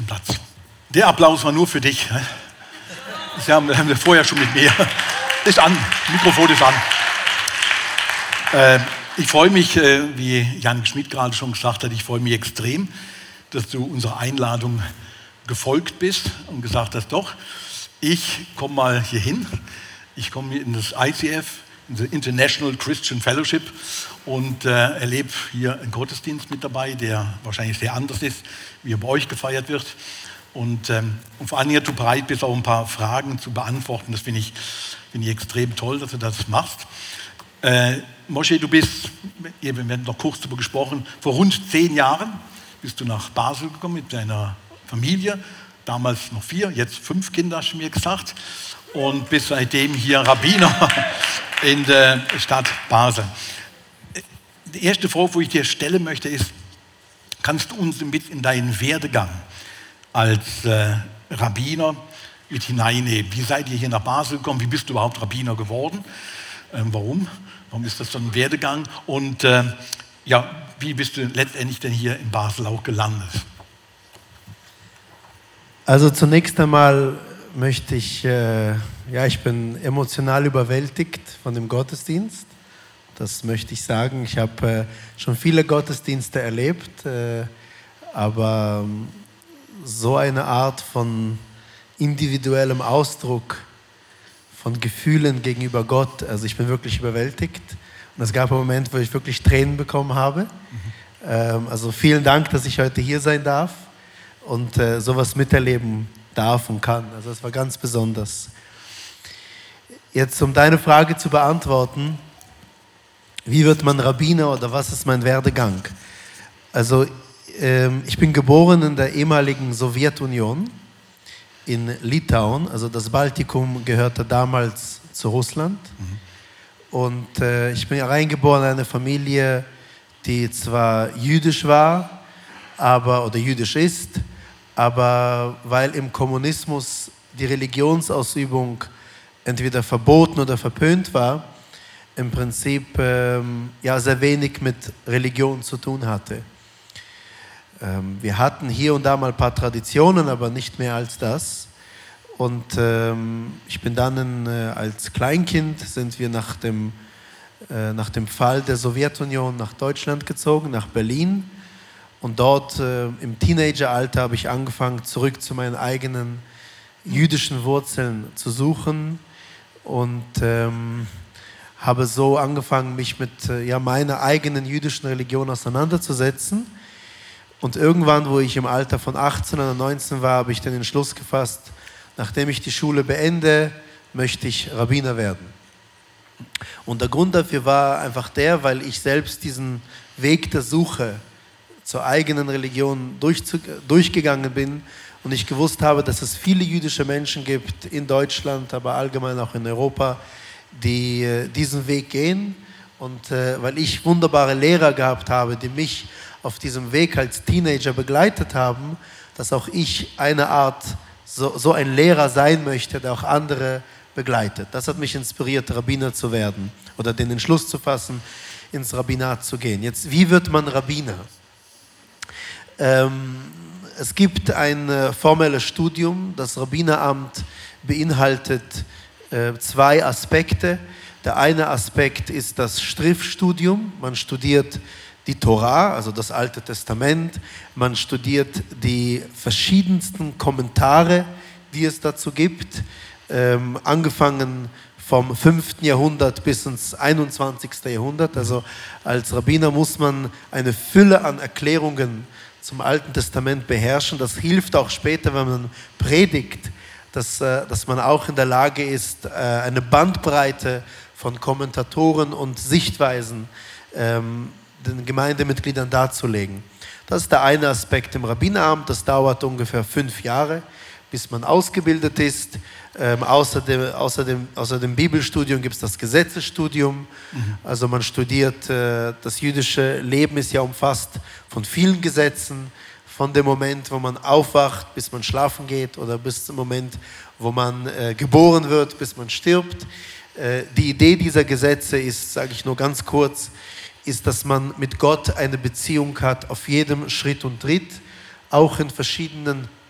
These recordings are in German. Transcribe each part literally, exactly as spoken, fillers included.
den Platz. Der Applaus war nur für dich. Das haben wir vorher schon mit mir. Ist an, Mikrofon ist an. Äh, ich freue mich, äh, wie Jan Schmidt gerade schon gesagt hat, ich freue mich extrem, dass du unserer Einladung gefolgt bist und gesagt hast, doch, ich komme mal hier hin. Ich komme in das I C F, in the International Christian Fellowship, und äh, erlebe hier einen Gottesdienst mit dabei, der wahrscheinlich sehr anders ist, wie er bei euch gefeiert wird. Und, ähm, und vor allem, dass du bereit bist, auch ein paar Fragen zu beantworten. Das finde ich, find ich extrem toll, dass du das machst. Äh, Moshe, du bist, wir haben noch kurz darüber gesprochen, vor rund zehn Jahren bist du nach Basel gekommen mit deiner Familie. Damals noch vier, jetzt fünf Kinder, hast du mir gesagt. Und bist seitdem hier Rabbiner in der Stadt Basel. Die erste Frage, die ich dir stellen möchte, ist, kannst du uns mit in deinen Werdegang als äh, Rabbiner mit hineinnehmen? Wie seid ihr hier nach Basel gekommen? Wie bist du überhaupt Rabbiner geworden? Ähm, warum? Warum ist das so ein Werdegang? Und äh, ja, wie bist du letztendlich denn hier in Basel auch gelandet? Also zunächst einmal möchte ich, äh, ja, ich bin emotional überwältigt von dem Gottesdienst. Das möchte ich sagen. Ich habe äh, schon viele Gottesdienste erlebt, äh, aber ähm, so eine Art von individuellem Ausdruck von Gefühlen gegenüber Gott, also ich bin wirklich überwältigt. Und es gab einen Moment, wo ich wirklich Tränen bekommen habe. Mhm. Ähm, also vielen Dank, dass ich heute hier sein darf und äh, sowas miterleben darf und kann. Also es war ganz besonders. Jetzt, um deine Frage zu beantworten, wie wird man Rabbiner oder was ist mein Werdegang? Also ähm, ich bin geboren in der ehemaligen Sowjetunion in Litauen, also das Baltikum gehörte damals zu Russland. Mhm. Und äh, ich bin reingeboren in eine Familie, die zwar jüdisch war, aber, oder jüdisch ist, aber weil im Kommunismus die Religionsausübung entweder verboten oder verpönt war, im Prinzip ähm, ja, sehr wenig mit Religion zu tun hatte. Ähm, wir hatten hier und da mal ein paar Traditionen, aber nicht mehr als das. Und ähm, ich bin dann in, äh, als Kleinkind sind wir nach dem, äh, nach dem Fall der Sowjetunion nach Deutschland gezogen, nach Berlin. Und dort äh, im Teenageralter habe ich angefangen, zurück zu meinen eigenen jüdischen Wurzeln zu suchen und ähm, habe so angefangen, mich mit äh, ja, meiner eigenen jüdischen Religion auseinanderzusetzen. Und irgendwann, wo ich im Alter von achtzehn oder neunzehn war, habe ich den Entschluss gefasst, nachdem ich die Schule beende, möchte ich Rabbiner werden. Und der Grund dafür war einfach der, weil ich selbst diesen Weg der Suche zur eigenen Religion durchzu, durchgegangen bin und ich gewusst habe, dass es viele jüdische Menschen gibt in Deutschland, aber allgemein auch in Europa, die äh, diesen Weg gehen. Und äh, weil ich wunderbare Lehrer gehabt habe, die mich auf diesem Weg als Teenager begleitet haben, dass auch ich eine Art, so, so ein Lehrer sein möchte, der auch andere begleitet. Das hat mich inspiriert, Rabbiner zu werden oder den Entschluss zu fassen, ins Rabbinat zu gehen. Jetzt, wie wird man Rabbiner? Ähm, es gibt ein äh, formelles Studium, das Rabbineramt beinhaltet äh, zwei Aspekte. Der eine Aspekt ist das Strif-Studium. Man studiert die Torah, also das Alte Testament. Man studiert die verschiedensten Kommentare, die es dazu gibt, ähm, angefangen vom fünften Jahrhundert bis ins einundzwanzigsten Jahrhundert. Also als Rabbiner muss man eine Fülle an Erklärungen zum Alten Testament beherrschen. Das hilft auch später, wenn man predigt, dass, äh, dass man auch in der Lage ist, äh, eine Bandbreite von Kommentatoren und Sichtweisen ähm, den Gemeindemitgliedern darzulegen. Das ist der eine Aspekt im Rabbineramt. Das dauert ungefähr fünf Jahre, bis man ausgebildet ist. Ähm, außerdem, außerdem, außer dem Bibelstudium gibt es das Gesetzesstudium. Mhm. Also man studiert, äh, das jüdische Leben ist ja umfasst von vielen Gesetzen, von dem Moment, wo man aufwacht, bis man schlafen geht oder bis zum Moment, wo man äh, geboren wird, bis man stirbt. Äh, die Idee dieser Gesetze ist, sage ich nur ganz kurz, ist, dass man mit Gott eine Beziehung hat auf jedem Schritt und Tritt, auch in verschiedenen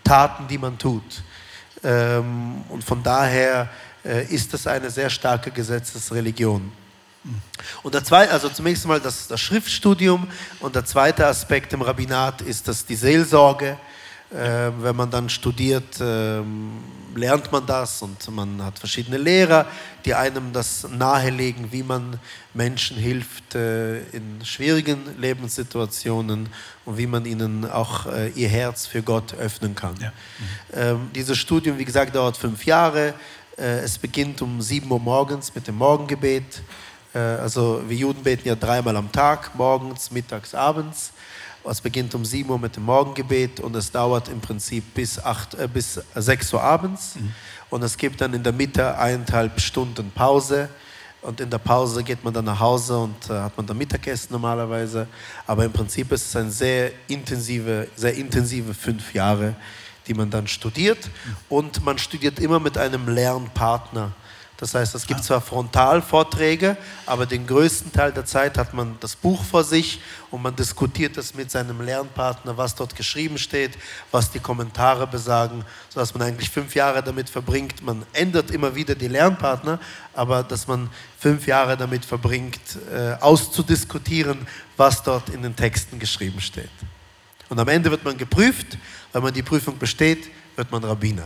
Taten, die man tut. Ähm, und von daher äh, ist das eine sehr starke Gesetzesreligion. Und der zweite, also zunächst mal das, das Schriftstudium, und der zweite Aspekt im Rabbinat ist das die Seelsorge. Äh, wenn man dann studiert, äh, lernt man das, und man hat verschiedene Lehrer, die einem das nahelegen, wie man Menschen hilft äh, in schwierigen Lebenssituationen und wie man ihnen auch äh, ihr Herz für Gott öffnen kann. Ja. Mhm. Ähm, dieses Studium, wie gesagt, dauert fünf Jahre. Äh, es beginnt um sieben Uhr morgens mit dem Morgengebet. Also wir Juden beten ja dreimal am Tag, morgens, mittags, abends. Es beginnt um sieben Uhr mit dem Morgengebet und es dauert im Prinzip bis, acht, äh, bis sechs Uhr abends. Mhm. Und es gibt dann in der Mitte eineinhalb Stunden Pause. Und in der Pause geht man dann nach Hause und äh, hat man dann Mittagessen normalerweise. Aber im Prinzip ist es eine sehr intensive, sehr intensive fünf Jahre, die man dann studiert. Mhm. Und man studiert immer mit einem Lernpartner. Das heißt, es gibt zwar Frontalvorträge, aber den größten Teil der Zeit hat man das Buch vor sich und man diskutiert es mit seinem Lernpartner, was dort geschrieben steht, was die Kommentare besagen, sodass man eigentlich fünf Jahre damit verbringt. Man ändert immer wieder die Lernpartner, aber dass man fünf Jahre damit verbringt, äh, auszudiskutieren, was dort in den Texten geschrieben steht. Und am Ende wird man geprüft. Wenn man die Prüfung besteht, wird man Rabbiner.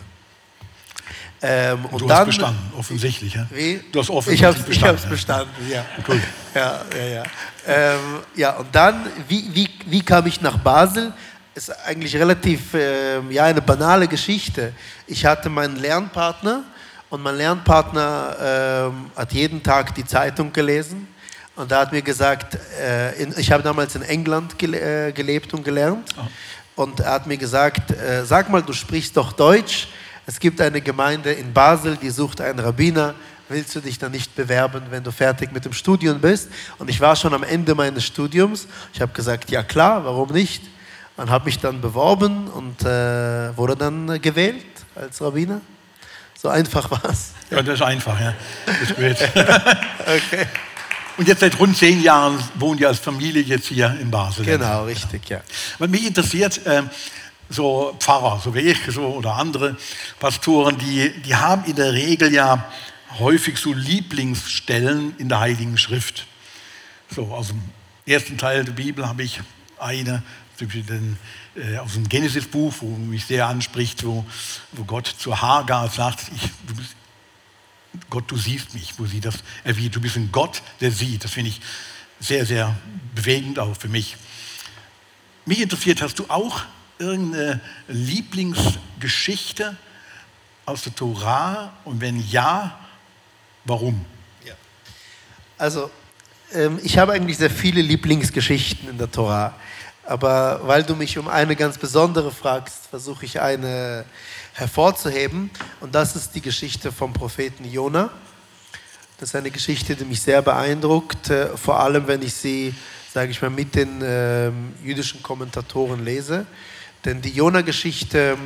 Ähm, und du dann, hast bestanden, offensichtlich. Ja? Wie? Du hast offensichtlich ich habe es bestanden, ja. Cool. Ja, ja, ja. Ähm, ja, und dann, wie, wie, wie kam ich nach Basel? Ist eigentlich relativ, äh, ja, eine banale Geschichte. Ich hatte meinen Lernpartner und mein Lernpartner äh, hat jeden Tag die Zeitung gelesen und er hat mir gesagt, äh, in, ich habe damals in England gele- äh, gelebt und gelernt oh. und er hat mir gesagt, äh, sag mal, du sprichst doch Deutsch. Es gibt eine Gemeinde in Basel, die sucht einen Rabbiner. Willst du dich dann nicht bewerben, wenn du fertig mit dem Studium bist? Und ich war schon am Ende meines Studiums. Ich habe gesagt, ja klar, warum nicht? Und habe mich dann beworben und äh, wurde dann gewählt als Rabbiner. So einfach war es. Ja, das ist einfach, ja. Das ist gut. Okay. Und jetzt seit rund zehn Jahren wohnt ihr als Familie jetzt hier in Basel. Genau, richtig, ja. Was mich interessiert, äh, so Pfarrer, so wie ich, so, oder andere Pastoren, die, die haben in der Regel ja häufig so Lieblingsstellen in der Heiligen Schrift. So, aus dem ersten Teil der Bibel habe ich eine, den, äh, aus dem Genesis-Buch, wo mich sehr anspricht, wo, wo Gott zu Hagar sagt, ich, du bist, Gott, du siehst mich, wo sie das erwidert, du bist ein Gott, der sieht. Das finde ich sehr, sehr bewegend auch für mich. Mich interessiert, hast du auch irgendeine Lieblingsgeschichte aus der Torah? Und wenn ja, warum? Ja. Also, ähm, ich habe eigentlich sehr viele Lieblingsgeschichten in der Torah. Aber weil du mich um eine ganz besondere fragst, versuche ich eine hervorzuheben. Und das ist die Geschichte vom Propheten Jona. Das ist eine Geschichte, die mich sehr beeindruckt, äh, vor allem wenn ich sie, sage ich mal, mit den äh, jüdischen Kommentatoren lese. Denn die Jona-Geschichte,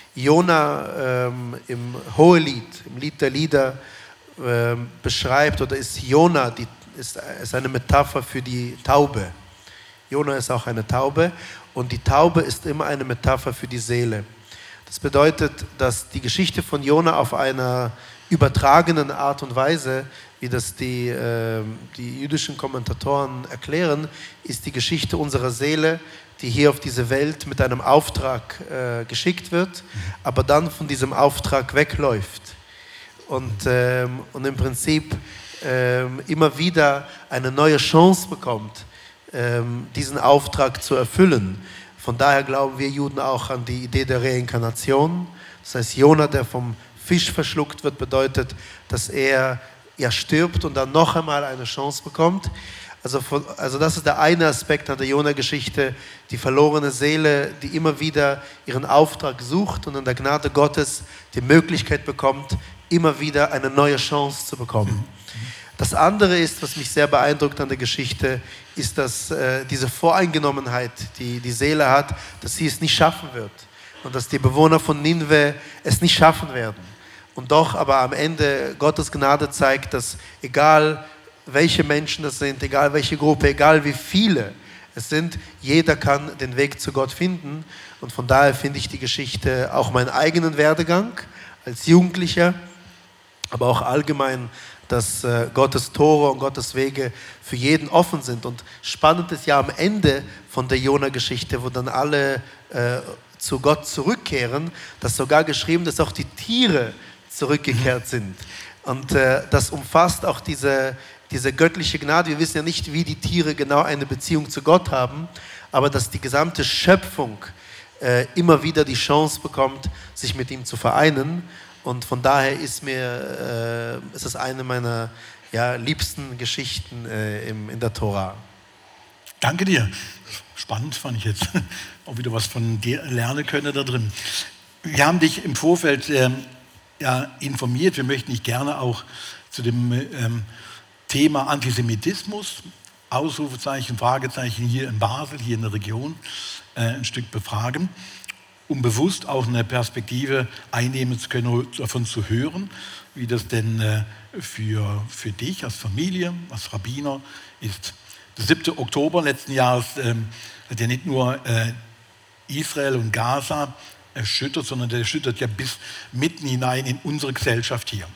Jona ähm, im Hohelied, im Lied der Lieder, ähm, beschreibt, oder ist Jona, die ist, ist eine Metapher für die Taube. Jona ist auch eine Taube und die Taube ist immer eine Metapher für die Seele. Das bedeutet, dass die Geschichte von Jona auf einer übertragenen Art und Weise, wie das die, äh, die jüdischen Kommentatoren erklären, ist die Geschichte unserer Seele, die hier auf diese Welt mit einem Auftrag äh, geschickt wird, aber dann von diesem Auftrag wegläuft und, ähm, und im Prinzip ähm, immer wieder eine neue Chance bekommt, ähm, diesen Auftrag zu erfüllen. Von daher glauben wir Juden auch an die Idee der Reinkarnation. Das heißt, Jona, der vom Fisch verschluckt wird, bedeutet, dass er ja stirbt und dann noch einmal eine Chance bekommt. Also, von, also das ist der eine Aspekt an der Jona-Geschichte, die verlorene Seele, die immer wieder ihren Auftrag sucht und in der Gnade Gottes die Möglichkeit bekommt, immer wieder eine neue Chance zu bekommen. Das andere ist, was mich sehr beeindruckt an der Geschichte, ist, dass äh, diese Voreingenommenheit, die die Seele hat, dass sie es nicht schaffen wird und dass die Bewohner von Nineve es nicht schaffen werden. Und doch aber am Ende Gottes Gnade zeigt, dass egal welche Menschen das sind, egal welche Gruppe, egal wie viele es sind. Jeder kann den Weg zu Gott finden und von daher finde ich die Geschichte, auch meinen eigenen Werdegang als Jugendlicher, aber auch allgemein, dass äh, Gottes Tore und Gottes Wege für jeden offen sind. Und spannend ist ja am Ende von der Jona-Geschichte, wo dann alle äh, zu Gott zurückkehren, dass sogar geschrieben ist, dass auch die Tiere zurückgekehrt sind. Und äh, das umfasst auch diese, diese göttliche Gnade. Wir wissen ja nicht, wie die Tiere genau eine Beziehung zu Gott haben, aber dass die gesamte Schöpfung äh, immer wieder die Chance bekommt, sich mit ihm zu vereinen. Und von daher ist mir, äh, ist es eine meiner ja, liebsten Geschichten äh, im, in der Tora. Danke dir. Spannend fand ich jetzt. Auch wieder was von dir lernen können da drin. Wir haben dich im Vorfeld äh, ja, informiert. Wir möchten dich gerne auch zu dem ähm, Thema Antisemitismus, Ausrufezeichen, Fragezeichen hier in Basel, hier in der Region, äh, ein Stück befragen, um bewusst auch eine Perspektive einnehmen zu können, davon zu hören, wie das denn äh, für, für dich als Familie, als Rabbiner ist. Der siebte Oktober letzten Jahres äh, hat ja nicht nur äh, Israel und Gaza erschüttert, sondern der erschüttert ja bis mitten hinein in unsere Gesellschaft hier.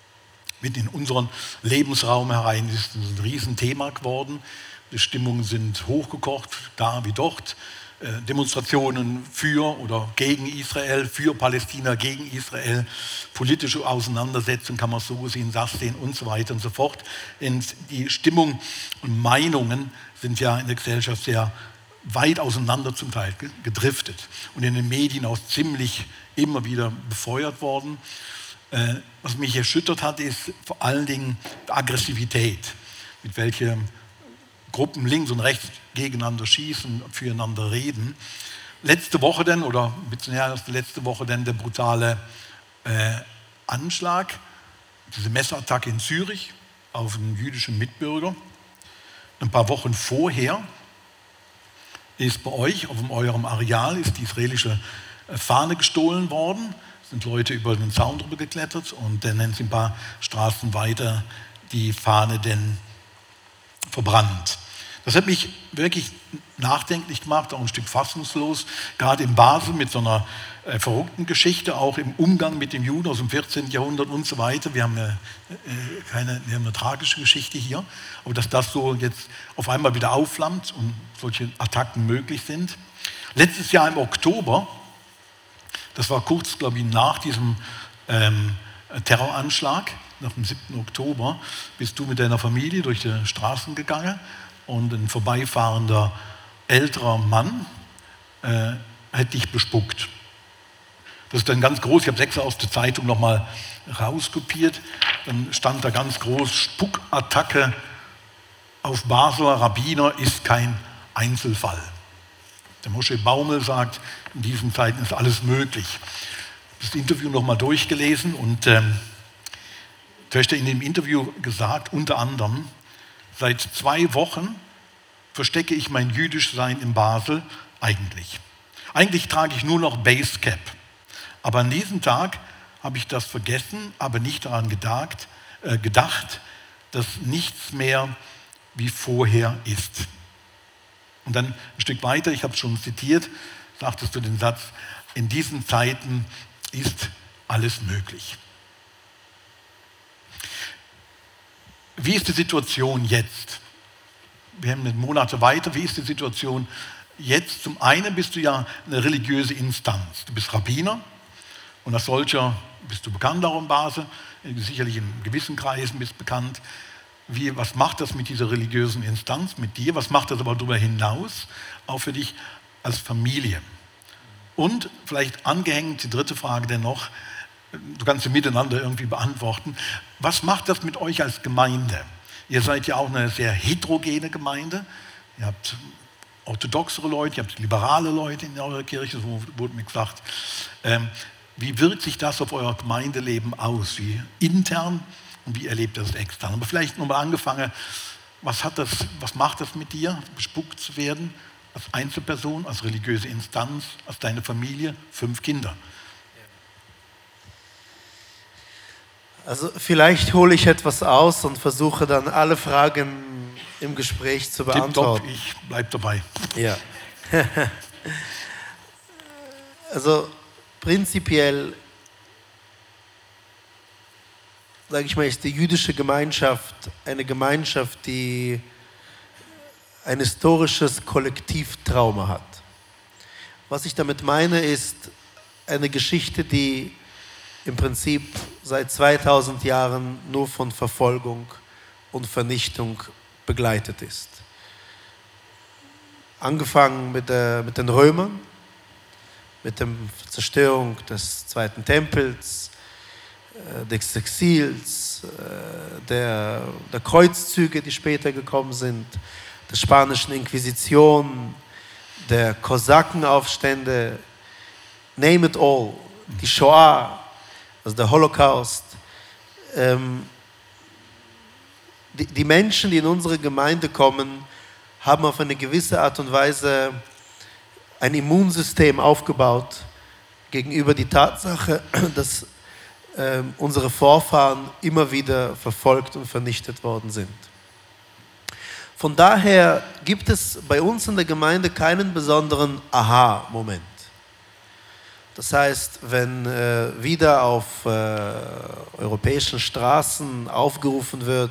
Mitten in unseren Lebensraum herein ist ein Riesenthema geworden. Die Stimmungen sind hochgekocht, da wie dort. Äh, Demonstrationen für oder gegen Israel, für Palästina, gegen Israel, politische Auseinandersetzungen, kann man so sehen, das sehen und so weiter und so fort. Und die Stimmung und Meinungen sind ja in der Gesellschaft sehr weit auseinander zum Teil gedriftet und in den Medien auch ziemlich immer wieder befeuert worden. Äh, was mich erschüttert hat, ist vor allen Dingen die Aggressivität, mit welcher Gruppen links und rechts gegeneinander schießen, füreinander reden. Letzte Woche dann, oder beziehungsweise letzte Woche dann der brutale äh, Anschlag, diese Messerattacke in Zürich auf einen jüdischen Mitbürger. Ein paar Wochen vorher ist bei euch, auf eurem Areal, ist die israelische Fahne gestohlen worden. Es sind Leute über den Zaun drüber geklettert und dann sind ein paar Straßen weiter die Fahne denn verbrannt. Das hat mich wirklich nachdenklich gemacht, auch ein Stück fassungslos, gerade in Basel mit so einer äh, verrückten Geschichte, auch im Umgang mit den Juden aus dem vierzehnten Jahrhundert und so weiter. Wir haben, äh, keine, wir haben eine tragische Geschichte hier, aber dass das so jetzt auf einmal wieder aufflammt und solche Attacken möglich sind. Letztes Jahr im Oktober, das war kurz, glaube ich, nach diesem ähm, Terroranschlag, nach dem siebten Oktober, bist du mit deiner Familie durch die Straßen gegangen und ein vorbeifahrender älterer Mann äh, hat dich bespuckt. Das ist dann ganz groß, ich habe es extra aus der Zeitung nochmal rauskopiert, dann stand da ganz groß, Spuckattacke auf Basler Rabbiner ist kein Einzelfall. Der Moshe Baumel sagt, in diesen Zeiten ist alles möglich. Ich habe das Interview nochmal durchgelesen und ähm, du hast in dem Interview gesagt, unter anderem, seit zwei Wochen verstecke ich mein Jüdischsein in Basel eigentlich. Eigentlich trage ich nur noch Basecap. Aber an diesem Tag habe ich das vergessen, aber nicht daran gedacht, äh, gedacht, dass nichts mehr wie vorher ist. Und dann ein Stück weiter, ich habe es schon zitiert, sagtest du den Satz, in diesen Zeiten ist alles möglich. Wie ist die Situation jetzt? Wir haben Monate weiter. Wie ist die Situation jetzt? Zum einen bist du ja eine religiöse Instanz. Du bist Rabbiner und als solcher bist du bekannt auch in Basel. Sicherlich in gewissen Kreisen bist du bekannt. Wie, was macht das mit dieser religiösen Instanz, mit dir? Was macht das aber darüber hinaus, auch für dich als Familie? Und vielleicht angehängt, die dritte Frage denn noch, du kannst sie miteinander irgendwie beantworten. Was macht das mit euch als Gemeinde? Ihr seid ja auch eine sehr heterogene Gemeinde. Ihr habt orthodoxere Leute, ihr habt liberale Leute in eurer Kirche, so wurde mir gesagt. Ähm, wie wirkt sich das auf euer Gemeindeleben aus? Wie intern und wie erlebt ihr das extern? Aber vielleicht nochmal angefangen, was, hat das, was macht das mit dir, bespuckt zu werden, als Einzelperson, als religiöse Instanz, als deine Familie, fünf Kinder? Also vielleicht hole ich etwas aus und versuche dann alle Fragen im Gespräch zu beantworten. Tipptopp, ich bleib dabei. Ja. Also prinzipiell, sage ich mal, ist die jüdische Gemeinschaft eine Gemeinschaft, die ein historisches Kollektivtrauma hat. Was ich damit meine, ist eine Geschichte, die im Prinzip seit zweitausend Jahren nur von Verfolgung und Vernichtung begleitet ist. Angefangen mit, der, mit den Römern, mit der Zerstörung des Zweiten Tempels, äh, des Exils, äh, der, der Kreuzzüge, die später gekommen sind, der spanischen Inquisition, der Kosakenaufstände, name it all, die Shoah, also der Holocaust. Ähm, die, die Menschen, die in unsere Gemeinde kommen, haben auf eine gewisse Art und Weise ein Immunsystem aufgebaut gegenüber die Tatsache, dass äh, unsere Vorfahren immer wieder verfolgt und vernichtet worden sind. Von daher gibt es bei uns in der Gemeinde keinen besonderen Aha-Moment. Das heißt, wenn äh, wieder auf äh, europäischen Straßen aufgerufen wird,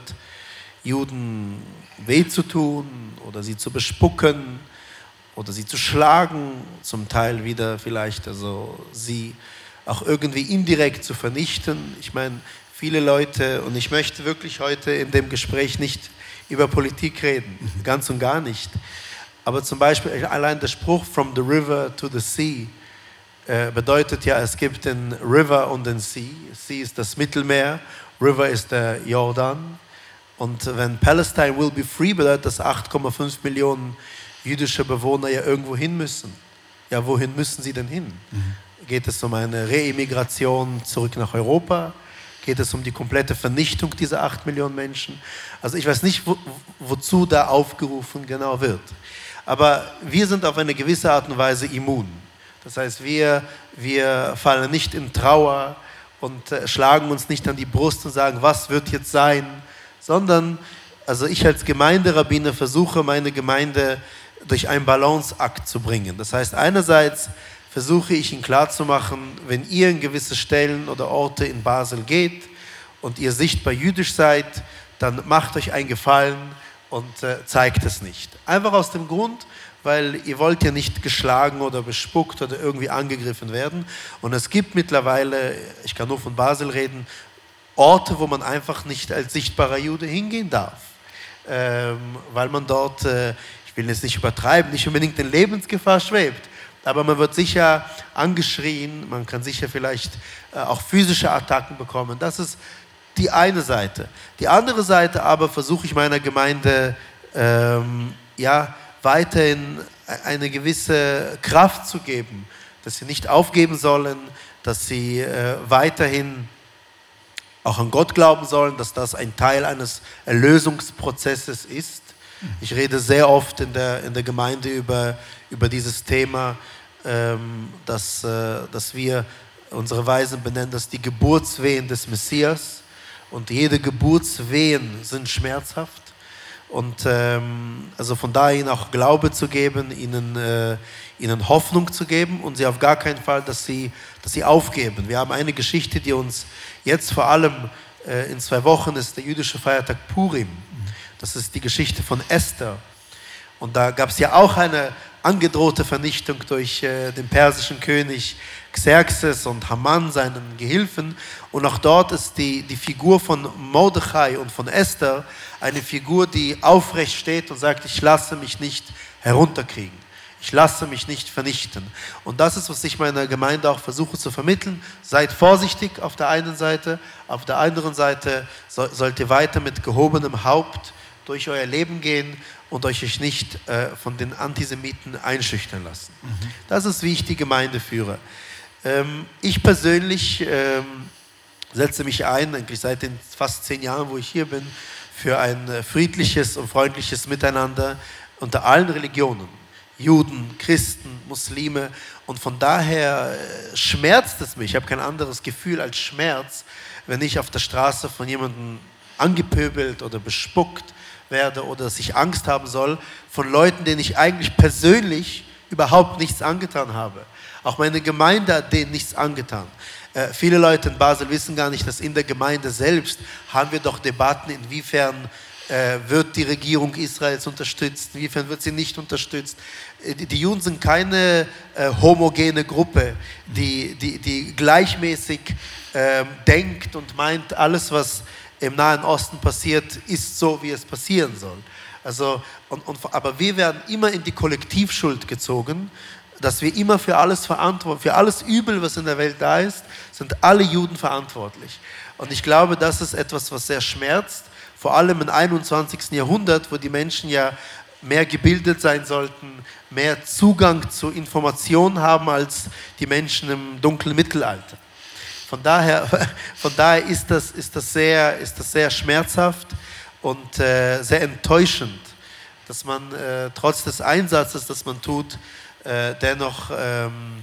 Juden weh zu tun oder sie zu bespucken oder sie zu schlagen, zum Teil wieder vielleicht, also sie auch irgendwie indirekt zu vernichten. Ich meine, viele Leute, und ich möchte wirklich heute in dem Gespräch nicht über Politik reden, ganz und gar nicht. Aber zum Beispiel allein der Spruch from the river to the sea äh, bedeutet ja, es gibt den River und den Sea. Sea ist das Mittelmeer, River ist der Jordan. Und wenn Palestine will be free, bedeutet das acht Komma fünf Millionen jüdische Bewohner ja irgendwo hin müssen. Ja, wohin müssen sie denn hin? Mhm. Geht es um eine Reimmigration zurück nach Europa? Geht es um die komplette Vernichtung dieser acht Millionen Menschen? Also ich weiß nicht, wo, wozu da aufgerufen genau wird. Aber wir sind auf eine gewisse Art und Weise immun. Das heißt, wir, wir fallen nicht in Trauer und äh, schlagen uns nicht an die Brust und sagen, was wird jetzt sein? Sondern, also ich als Gemeinderabbiner versuche, meine Gemeinde durch einen Balanceakt zu bringen. Das heißt, einerseits versuche ich Ihnen klarzumachen, wenn ihr in gewisse Stellen oder Orte in Basel geht und ihr sichtbar jüdisch seid, dann macht euch einen Gefallen und äh, zeigt es nicht. Einfach aus dem Grund, weil ihr wollt ja nicht geschlagen oder bespuckt oder irgendwie angegriffen werden. Und es gibt mittlerweile, ich kann nur von Basel reden, Orte, wo man einfach nicht als sichtbarer Jude hingehen darf. Ähm, weil man dort, äh, ich will jetzt nicht übertreiben, nicht unbedingt in Lebensgefahr schwebt. Aber man wird sicher angeschrien, man kann sicher vielleicht äh, auch physische Attacken bekommen. Das ist die eine Seite. Die andere Seite aber versuche ich meiner Gemeinde ähm, ja, weiterhin eine gewisse Kraft zu geben, dass sie nicht aufgeben sollen, dass sie äh, weiterhin auch an Gott glauben sollen, dass das ein Teil eines Erlösungsprozesses ist. Ich rede sehr oft in der, in der Gemeinde über, über dieses Thema, ähm, dass, äh, dass wir unsere Weisen benennen, dass die Geburtswehen des Messias und jede Geburtswehen sind schmerzhaft. Und ähm, also von daher ihnen auch Glaube zu geben, ihnen, äh, ihnen Hoffnung zu geben und sie auf gar keinen Fall, dass sie, dass sie aufgeben. Wir haben eine Geschichte, die uns jetzt vor allem äh, in zwei Wochen ist der jüdische Feiertag Purim. Das ist die Geschichte von Esther. Und da gab es ja auch eine angedrohte Vernichtung durch äh, den persischen König Xerxes und Haman, seinen Gehilfen. Und auch dort ist die, die Figur von Mordechai und von Esther eine Figur, die aufrecht steht und sagt, ich lasse mich nicht herunterkriegen. Ich lasse mich nicht vernichten. Und das ist, was ich meiner Gemeinde auch versuche zu vermitteln. Seid vorsichtig auf der einen Seite, auf der anderen Seite so, sollt ihr weiter mit gehobenem Haupt durch euer Leben gehen und euch nicht äh, von den Antisemiten einschüchtern lassen. Mhm. Das ist, wie ich die Gemeinde führe. Ähm, ich persönlich ähm, setze mich ein, eigentlich seit den fast zehn Jahren, wo ich hier bin, für ein äh, friedliches und freundliches Miteinander unter allen Religionen. Juden, Christen, Muslime. Und von daher schmerzt es mich, ich habe kein anderes Gefühl als Schmerz, wenn ich auf der Straße von jemandem angepöbelt oder bespuckt werde oder dass ich Angst haben soll von Leuten, denen ich eigentlich persönlich überhaupt nichts angetan habe. Auch meine Gemeinde hat denen nichts angetan. Äh, viele Leute in Basel wissen gar nicht, dass in der Gemeinde selbst haben wir doch Debatten, inwiefern äh, wird die Regierung Israels unterstützt, inwiefern wird sie nicht unterstützt. Äh, die, die Juden sind keine äh, homogene Gruppe, die, die, die gleichmäßig äh, denkt und meint, alles, was im Nahen Osten passiert, ist so, wie es passieren soll. Also, und, und, aber wir werden immer in die Kollektivschuld gezogen, dass wir immer für alles verantwortlich, für alles Übel, was in der Welt da ist, sind alle Juden verantwortlich. Und ich glaube, das ist etwas, was sehr schmerzt, vor allem im einundzwanzigsten Jahrhundert, wo die Menschen ja mehr gebildet sein sollten, mehr Zugang zu Informationen haben als die Menschen im dunklen Mittelalter. Von daher, von daher ist, das, ist, das sehr, ist das sehr schmerzhaft und äh, sehr enttäuschend, dass man äh, trotz des Einsatzes, das man tut, äh, dennoch, ähm,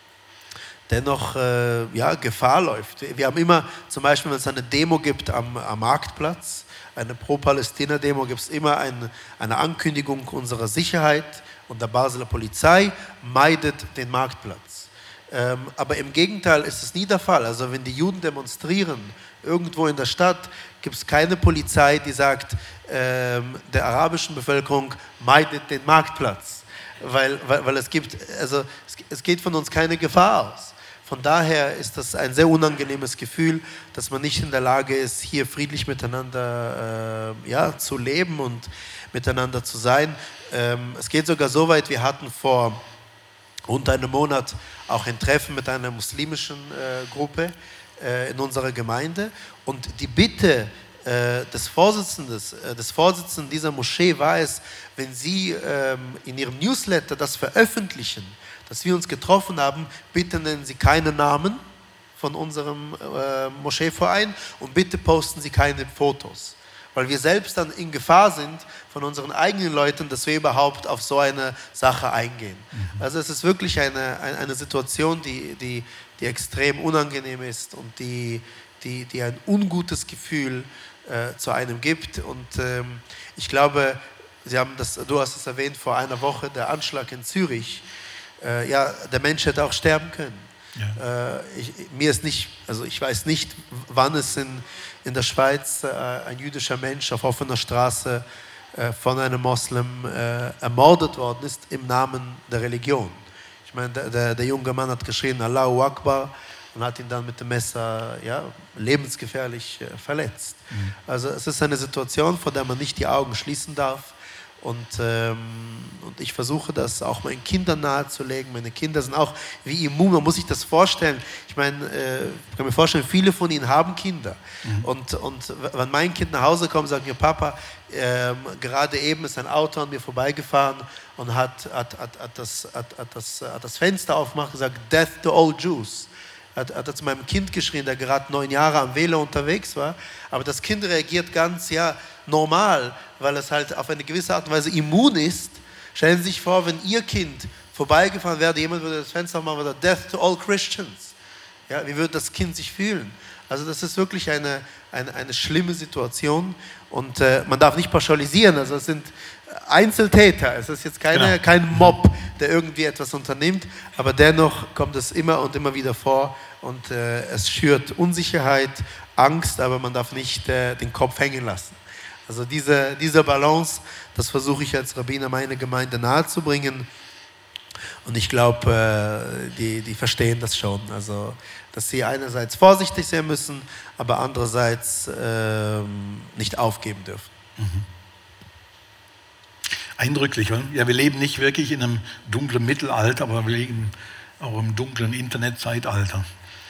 dennoch äh, ja, Gefahr läuft. Wir haben immer, zum Beispiel, wenn es eine Demo gibt am, am Marktplatz, eine Pro-Palästina-Demo, gibt es immer ein, eine Ankündigung unserer Sicherheit und der Basler Polizei meidet den Marktplatz. Ähm, aber im Gegenteil ist es nie der Fall. Also wenn die Juden demonstrieren, irgendwo in der Stadt, gibt es keine Polizei, die sagt, ähm, der arabischen Bevölkerung meidet den Marktplatz. Weil, weil, weil es gibt, also es, es geht von uns keine Gefahr aus. Von daher ist das ein sehr unangenehmes Gefühl, dass man nicht in der Lage ist, hier friedlich miteinander äh, ja, zu leben und miteinander zu sein. Ähm, es geht sogar so weit, wir hatten vor rund einem Monat auch ein Treffen mit einer muslimischen äh, Gruppe äh, in unserer Gemeinde. Und die Bitte äh, des, Vorsitzenden, äh, des Vorsitzenden dieser Moschee war es, wenn Sie ähm, in Ihrem Newsletter das veröffentlichen, dass wir uns getroffen haben, bitte nennen Sie keine Namen von unserem äh, Moscheeverein und bitte posten Sie keine Fotos. Weil wir selbst dann in Gefahr sind von unseren eigenen Leuten, dass wir überhaupt auf so eine Sache eingehen. Mhm. Also es ist wirklich eine, eine, eine Situation, die, die, die extrem unangenehm ist und die, die, die ein ungutes Gefühl äh, zu einem gibt. Und ähm, ich glaube, Sie haben das, du hast es erwähnt, vor einer Woche, der Anschlag in Zürich. Äh, ja, der Mensch hätte auch sterben können. Ja. Äh, ich, mir ist nicht, also ich weiß nicht, wann es in, in der Schweiz äh, ein jüdischer Mensch auf offener Straße äh, von einem Moslem äh, ermordet worden ist im Namen der Religion. Ich meine, der, der, der junge Mann hat geschrien, Allahu Akbar, und hat ihn dann mit dem Messer ja, lebensgefährlich äh, verletzt. Mhm. Also es ist eine Situation, vor der man nicht die Augen schließen darf. Und, ähm, und ich versuche das auch meinen Kindern nahezulegen. Meine Kinder sind auch wie immun, man muss sich das vorstellen. Ich meine, äh, ich kann mir vorstellen, viele von ihnen haben Kinder. Mhm. Und, und wenn mein Kind nach Hause kommt, sagt mir, Papa, ähm, gerade eben ist ein Auto an mir vorbeigefahren und hat, hat, hat, hat, das, hat, hat, das, hat das Fenster aufgemacht und gesagt, Death to all Jews. Hat, hat er zu meinem Kind geschrien, der gerade neun Jahre am Velo unterwegs war. Aber das Kind reagiert ganz ja, normal, weil es halt auf eine gewisse Art und Weise immun ist. Stellen Sie sich vor, wenn Ihr Kind vorbeigefahren wäre, jemand würde das Fenster machen, würde Death to all Christians. Ja, wie würde das Kind sich fühlen? Also das ist wirklich eine, eine, eine schlimme Situation und äh, man darf nicht pauschalisieren. Also es sind Einzeltäter, es ist jetzt keine, genau. kein Mob, der irgendwie etwas unternimmt, aber dennoch kommt es immer und immer wieder vor und äh, es schürt Unsicherheit, Angst, aber man darf nicht äh, den Kopf hängen lassen. Also diese, diese Balance, das versuche ich als Rabbiner meiner Gemeinde nahezubringen und ich glaube, äh, die, die verstehen das schon, also dass sie einerseits vorsichtig sein müssen, aber andererseits äh, nicht aufgeben dürfen. Mhm. Eindrücklich, oder? Ja, wir leben nicht wirklich in einem dunklen Mittelalter, aber wir leben auch im dunklen Internetzeitalter,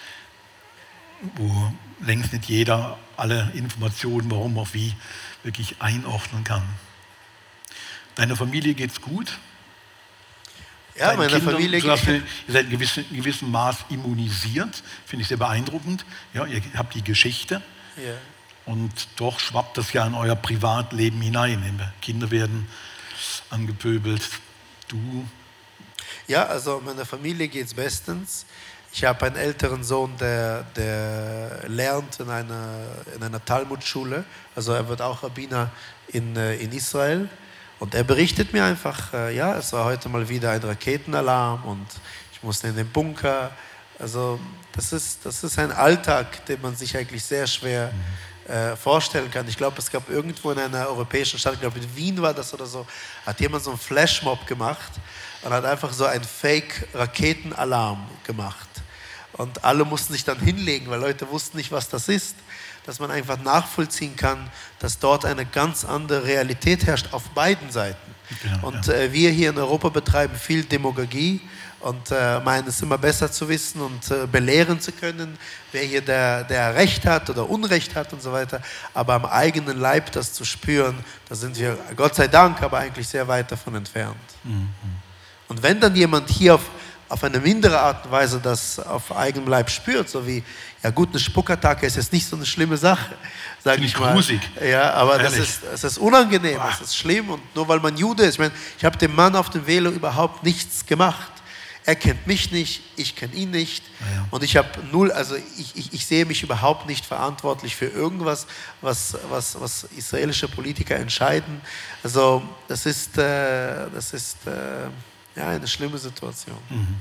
wo längst nicht jeder alle Informationen, warum auch wie, wirklich einordnen kann. Deiner Familie geht's gut? Ja, Deinen meiner Kindern, Familie geht Ihr seid in gewissem, in gewissem Maß immunisiert, finde ich sehr beeindruckend. Ja, ihr habt die Geschichte. Ja. Und doch schwappt das ja in euer Privatleben hinein. Kinder werden angepöbelt, Du? Ja, also meiner Familie geht es bestens. Ich habe einen älteren Sohn, der, der lernt in einer, in einer Talmudschule. Also er wird auch Rabbiner in, in Israel. Und er berichtet mir einfach, äh, ja, es war heute mal wieder ein Raketenalarm und ich musste in den Bunker. Also das ist, das ist ein Alltag, den man sich eigentlich sehr schwer äh, vorstellen kann. Ich glaube, es gab irgendwo in einer europäischen Stadt, ich glaube in Wien war das oder so, hat jemand so einen Flashmob gemacht und hat einfach so einen Fake-Raketenalarm gemacht. Und alle mussten sich dann hinlegen, weil Leute wussten nicht, was das ist. Dass man einfach nachvollziehen kann, dass dort eine ganz andere Realität herrscht auf beiden Seiten. Genau, und ja. äh, wir hier in Europa betreiben viel Demagogie und äh, meinen es immer besser zu wissen und äh, belehren zu können, wer hier der, der Recht hat oder Unrecht hat und so weiter. Aber am eigenen Leib das zu spüren, da sind wir, Gott sei Dank, aber eigentlich sehr weit davon entfernt. Mhm. Und wenn dann jemand hier auf auf eine mindere Art und Weise das auf eigenem Leib spürt, so wie, ja gut, eine Spuckattacke ist jetzt nicht so eine schlimme Sache, sage ich mal. Grusig. Ja, aber das ist, das ist unangenehm, Boah. Das ist schlimm und nur weil man Jude ist, ich meine, ich habe dem Mann auf dem Velo überhaupt nichts gemacht. Er kennt mich nicht, ich kenne ihn nicht ja, ja. und ich habe null, also ich, ich, ich sehe mich überhaupt nicht verantwortlich für irgendwas, was, was, was israelische Politiker entscheiden. Also das ist, äh, das ist äh, ja, eine schlimme Situation. Mhm.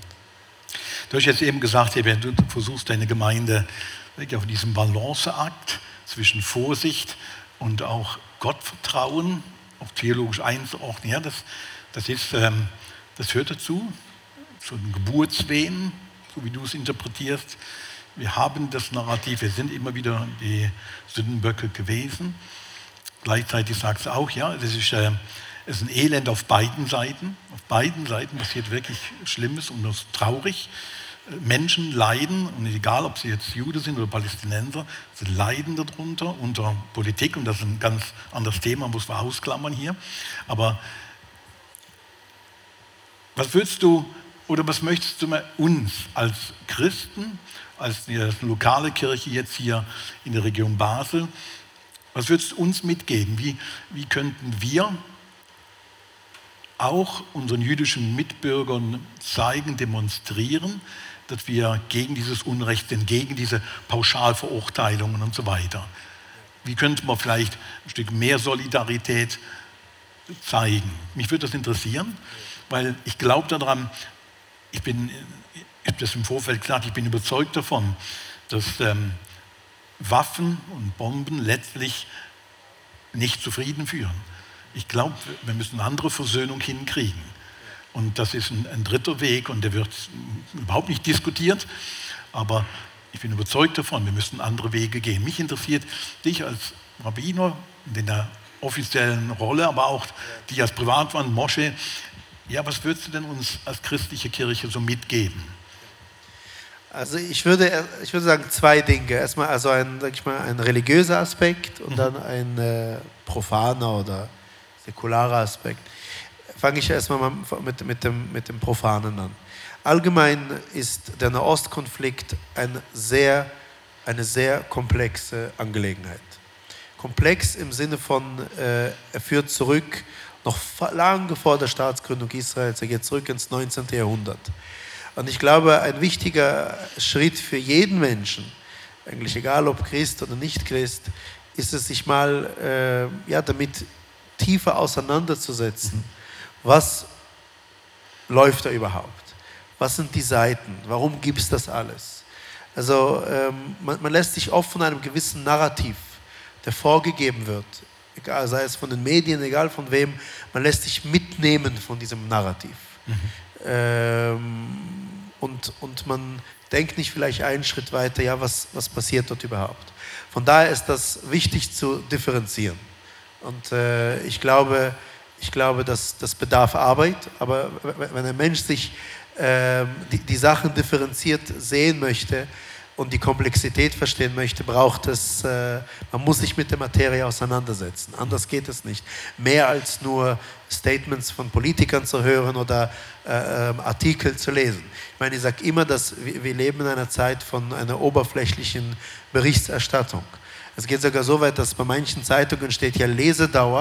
Du hast jetzt eben gesagt, du versuchst deine Gemeinde wirklich auf diesem Balanceakt zwischen Vorsicht und auch Gottvertrauen, auch theologisch einzuordnen. Ja, das, das, ist, ähm, das gehört dazu, so ein Geburtswehen, so wie du es interpretierst. Wir haben das Narrativ, wir sind immer wieder die Sündenböcke gewesen. Gleichzeitig sagst du auch, ja, das ist... Äh, Es ist ein Elend auf beiden Seiten. Auf beiden Seiten passiert wirklich Schlimmes und das ist traurig. Menschen leiden, und egal ob sie jetzt Jude sind oder Palästinenser, sie leiden darunter, unter Politik, und das ist ein ganz anderes Thema, muss man ausklammern hier. Aber was würdest du, oder was möchtest du uns als Christen, als die lokale Kirche jetzt hier in der Region Basel, was würdest du uns mitgeben? Wie, wie könnten wir auch unseren jüdischen Mitbürgern zeigen, demonstrieren, dass wir gegen dieses Unrecht sind, gegen diese Pauschalverurteilungen und so weiter. Wie könnte man vielleicht ein Stück mehr Solidarität zeigen? Mich würde das interessieren, weil ich glaube daran, ich bin, ich habe das im Vorfeld gesagt, ich bin überzeugt davon, dass ähm, Waffen und Bomben letztlich nicht zu Frieden führen. Ich glaube, wir müssen eine andere Versöhnung hinkriegen. Und das ist ein, ein dritter Weg und der wird überhaupt nicht diskutiert. Aber ich bin überzeugt davon, wir müssen andere Wege gehen. Mich interessiert dich als Rabbiner in der offiziellen Rolle, aber auch dich als Privatmann, Mosche. Ja, was würdest du denn uns als christliche Kirche so mitgeben? Also ich würde, ich würde sagen zwei Dinge. Erstmal also ein, sag ich mal, ein religiöser Aspekt und mhm. dann ein äh, profaner oder säkularer Aspekt. Fange ich erstmal mit, mit, dem, mit dem Profanen an. Allgemein ist der Nahostkonflikt ein sehr, eine sehr komplexe Angelegenheit. Komplex im Sinne von, äh, er führt zurück, noch lange vor der Staatsgründung Israels, er geht zurück ins neunzehnten Jahrhundert. Und ich glaube, ein wichtiger Schritt für jeden Menschen, eigentlich egal ob Christ oder nicht Christ, ist es, sich mal äh, ja, damit tiefer auseinanderzusetzen. Was läuft da überhaupt? Was sind die Seiten? Warum gibt es das alles? Also ähm, man, man lässt sich oft von einem gewissen Narrativ, der vorgegeben wird, egal, sei es von den Medien, egal von wem, man lässt sich mitnehmen von diesem Narrativ. Mhm. Ähm, und, und man denkt nicht vielleicht einen Schritt weiter, ja, was, was passiert dort überhaupt? Von daher ist das wichtig zu differenzieren. Und äh, ich glaube, ich glaube, dass das bedarf Arbeit, aber wenn ein Mensch sich äh, die, die Sachen differenziert sehen möchte und die Komplexität verstehen möchte, braucht es, äh, man muss sich mit der Materie auseinandersetzen. Anders geht es nicht. Mehr als nur Statements von Politikern zu hören oder äh, Artikel zu lesen. Ich meine, ich sage immer, dass wir, wir leben in einer Zeit von einer oberflächlichen Berichterstattung. Es geht sogar so weit, dass bei manchen Zeitungen steht ja Lesedauer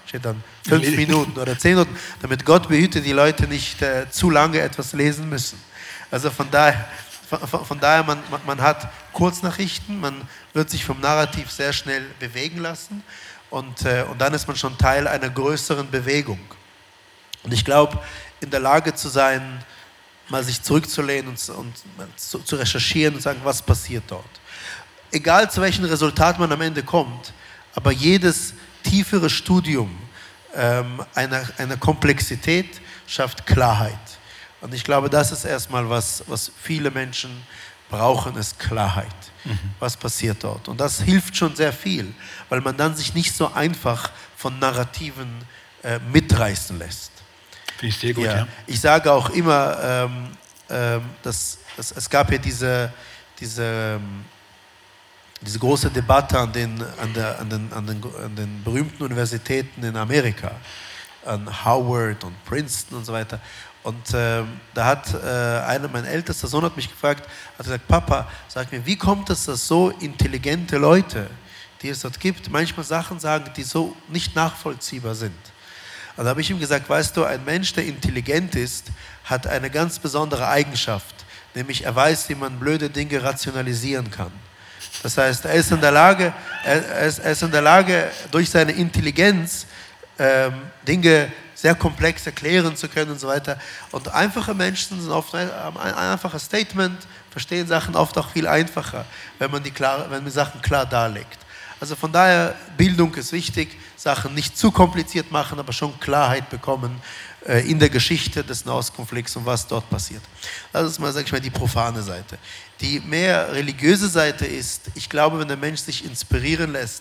steht dann fünf Minuten oder zehn Minuten, damit Gott behüte, die Leute nicht äh, zu lange etwas lesen müssen. Also von daher, von, von daher man, man, man hat Kurznachrichten, man wird sich vom Narrativ sehr schnell bewegen lassen und, äh, und dann ist man schon Teil einer größeren Bewegung. Und ich glaube, in der Lage zu sein, mal sich zurückzulehnen und, und zu, zu recherchieren und sagen, was passiert dort. Egal zu welchem Resultat man am Ende kommt, aber jedes tiefere Studium ähm, einer, einer Komplexität schafft Klarheit. Und ich glaube, das ist erstmal was, was viele Menschen brauchen, ist Klarheit. Mhm. Was passiert dort? Und das hilft schon sehr viel, weil man dann sich nicht so einfach von Narrativen äh, mitreißen lässt. Finde ich sehr gut, ja. ja. Ich sage auch immer, ähm, ähm, dass, dass es gab ja diese, diese, diese große Debatte an den, an, der, an, den, an, den, an den berühmten Universitäten in Amerika, an Howard und Princeton und so weiter. Und ähm, da hat äh, einer, mein ältester Sohn hat mich gefragt, hat gesagt, Papa, sag mir, wie kommt es, dass so intelligente Leute, die es dort gibt, manchmal Sachen sagen, die so nicht nachvollziehbar sind? Und da habe ich ihm gesagt, weißt du, ein Mensch, der intelligent ist, hat eine ganz besondere Eigenschaft, nämlich er weiß, wie man blöde Dinge rationalisieren kann. Das heißt, er ist in der Lage, er ist, er ist in der Lage durch seine Intelligenz ähm, Dinge sehr komplex erklären zu können und so weiter. Und einfache Menschen sind oft ein, ein einfaches Statement, verstehen Sachen oft auch viel einfacher, wenn man die klar, wenn man Sachen klar darlegt. Also von daher, Bildung ist wichtig, Sachen nicht zu kompliziert machen, aber schon Klarheit bekommen äh, in der Geschichte des Nahostkonflikts und was dort passiert. Das ist mal, sag ich mal, die profane Seite. Die mehr religiöse Seite ist, ich glaube, wenn der Mensch sich inspirieren lässt,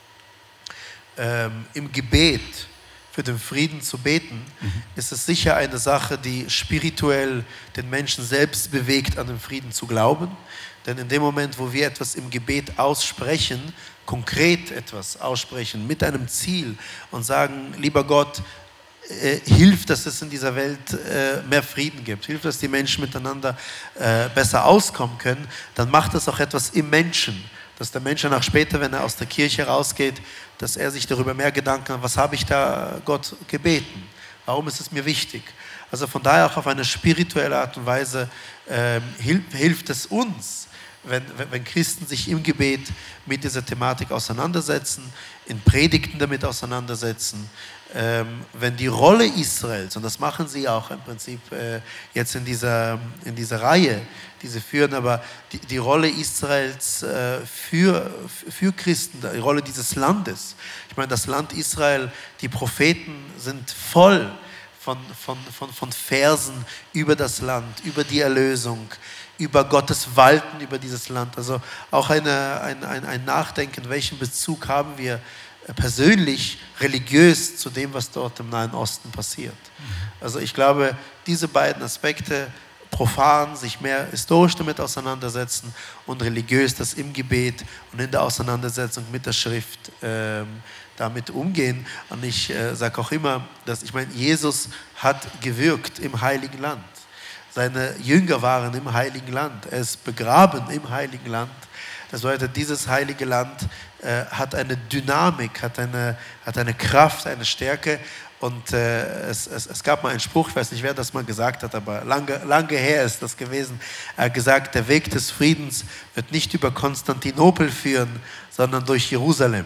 ähm, im Gebet für den Frieden zu beten, mhm. ist es sicher eine Sache, die spirituell den Menschen selbst bewegt, an den Frieden zu glauben. Denn in dem Moment, wo wir etwas im Gebet aussprechen, konkret etwas aussprechen, mit einem Ziel und sagen, lieber Gott, äh, hilf, dass es in dieser Welt äh, mehr Frieden gibt, hilf, dass die Menschen miteinander äh, besser auskommen können, dann macht das auch etwas im Menschen, dass der Mensch danach später, wenn er aus der Kirche rausgeht, dass er sich darüber mehr Gedanken hat, was habe ich da Gott gebeten, warum ist es mir wichtig. Also von daher auch auf eine spirituelle Art und Weise äh, hilft, hilft es uns, Wenn, wenn Christen sich im Gebet mit dieser Thematik auseinandersetzen, in Predigten damit auseinandersetzen, ähm, wenn die Rolle Israels, und das machen sie auch im Prinzip äh, jetzt in dieser, in dieser Reihe, die sie führen, aber die, die Rolle Israels äh, für, für Christen, die Rolle dieses Landes. Ich meine, das Land Israel, die Propheten sind voll von, von, von, von Versen über das Land, über die Erlösung, über Gottes Walten über dieses Land. Also auch eine, ein, ein, ein Nachdenken, welchen Bezug haben wir persönlich, religiös zu dem, was dort im Nahen Osten passiert. Also ich glaube, diese beiden Aspekte, profan, sich mehr historisch damit auseinandersetzen und religiös, das im Gebet und in der Auseinandersetzung mit der Schrift ähm, damit umgehen. Und ich äh, sage auch immer, dass ich meine, Jesus hat gewirkt im Heiligen Land. Seine Jünger waren im Heiligen Land. Er ist begraben im Heiligen Land. Das bedeutet, dieses heilige Land äh, hat eine Dynamik, hat eine, hat eine Kraft, eine Stärke. Und äh, es, es, es gab mal einen Spruch, ich weiß nicht, wer das mal gesagt hat, aber lange, lange her ist das gewesen. Er hat gesagt, der Weg des Friedens wird nicht über Konstantinopel führen, sondern durch Jerusalem.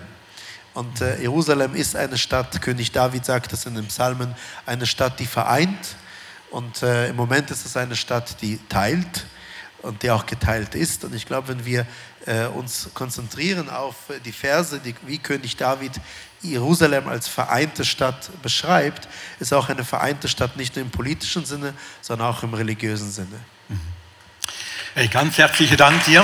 Und äh, Jerusalem ist eine Stadt, König David sagt das in den Psalmen, eine Stadt, die vereint. Und äh, im Moment ist es eine Stadt, die teilt und die auch geteilt ist. Und ich glaube, wenn wir äh, uns konzentrieren auf die Verse, die, wie König David Jerusalem als vereinte Stadt beschreibt, ist auch eine vereinte Stadt nicht nur im politischen Sinne, sondern auch im religiösen Sinne. Mhm. Hey, ganz herzlichen Dank dir.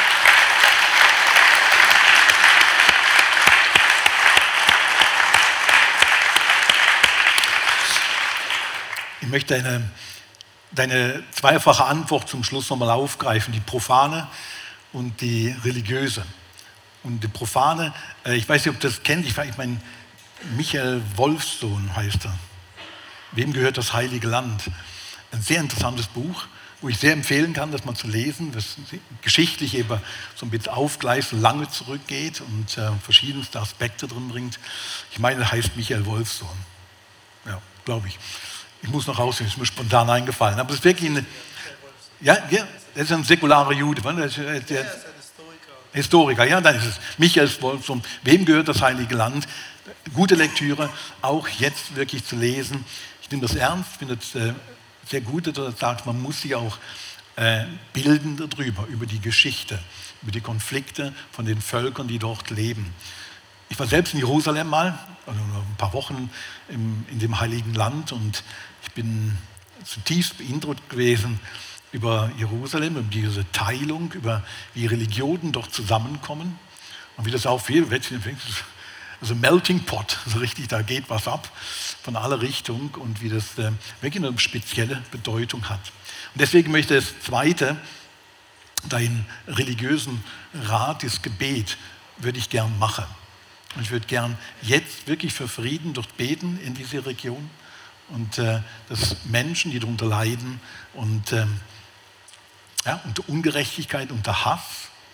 Ich möchte deine, deine zweifache Antwort zum Schluss nochmal aufgreifen, die profane und die religiöse. Und die profane, ich weiß nicht, ob du das kennt, ich meine, Michael Wolfsohn heißt er. Wem gehört das Heilige Land? Ein sehr interessantes Buch. wo ich sehr empfehlen kann, das mal zu lesen, das geschichtlich eben so ein bisschen aufgleist, so lange zurückgeht und äh, verschiedenste Aspekte drin bringt. Ich meine, er heißt Michael Wolffsohn. Ja, glaube ich. Ich muss noch rausgehen, ist mir spontan eingefallen. Aber es ist wirklich eine, ja, ja, er ist ein säkularer Jude. Der ist ein Historiker. Historiker, ja, dann ist es Michael Wolffsohn. Wem gehört das Heilige Land? Gute Lektüre, auch jetzt wirklich zu lesen. Ich nehme das ernst, finde es äh, sehr gut, dass er sagt, man muss sich auch äh, bilden darüber, über die Geschichte, über die Konflikte von den Völkern, die dort leben. Ich war selbst in Jerusalem mal, also ein paar Wochen im, in dem Heiligen Land, und ich bin zutiefst beeindruckt gewesen über Jerusalem, über diese Teilung, über wie Religionen dort zusammenkommen und wie das auch viel, also Melting Pot, so richtig, da geht was ab von aller Richtung, und wie das äh, wirklich eine spezielle Bedeutung hat. Und deswegen möchte ich das Zweite, deinen religiösen Rat, das Gebet, würde ich gern machen. Und ich würde gern jetzt wirklich für Frieden dort beten in dieser Region, und äh, dass Menschen, die darunter leiden und äh, ja, unter Ungerechtigkeit, unter Hass,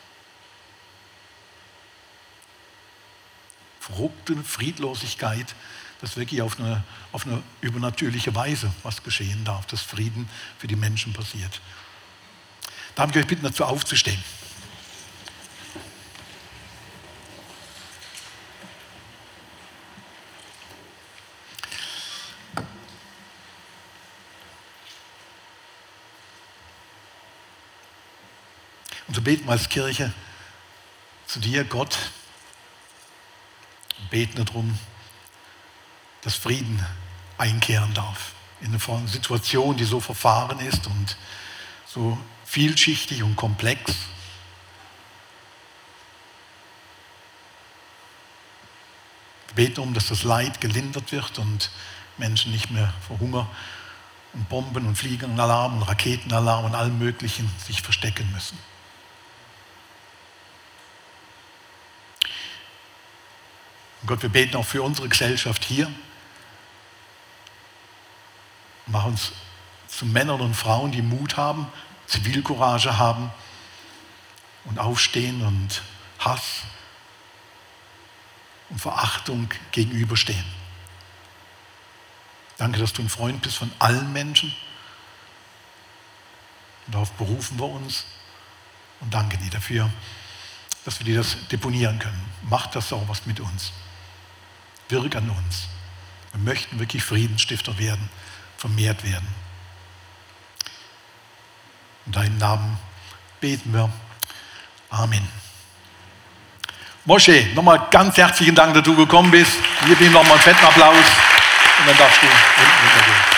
verrückte Friedlosigkeit, dass wirklich auf eine, auf eine übernatürliche Weise was geschehen darf, dass Frieden für die Menschen passiert. Darf ich euch bitten, dazu aufzustehen? Und so beten wir als Kirche zu dir, Gott, beten darum, dass Frieden einkehren darf in eine Situation, die so verfahren ist und so vielschichtig und komplex. Wir beten darum, dass das Leid gelindert wird und Menschen nicht mehr vor Hunger und Bomben und Fliegenalarm und Raketenalarm und allem Möglichen sich verstecken müssen. Und Gott, wir beten auch für unsere Gesellschaft hier. Mach uns zu Männern und Frauen, die Mut haben, Zivilcourage haben und aufstehen und Hass und Verachtung gegenüberstehen. Danke, dass du ein Freund bist von allen Menschen. Und darauf berufen wir uns. Und danke dir dafür, dass wir dir das deponieren können. Mach das auch was mit uns. Wirk an uns. Wir möchten wirklich Friedensstifter werden, vermehrt werden. In deinem Namen beten wir. Amen. Moshe, nochmal ganz herzlichen Dank, dass du gekommen bist. Wir geben nochmal einen fetten Applaus und dann darfst du unten runtergehen.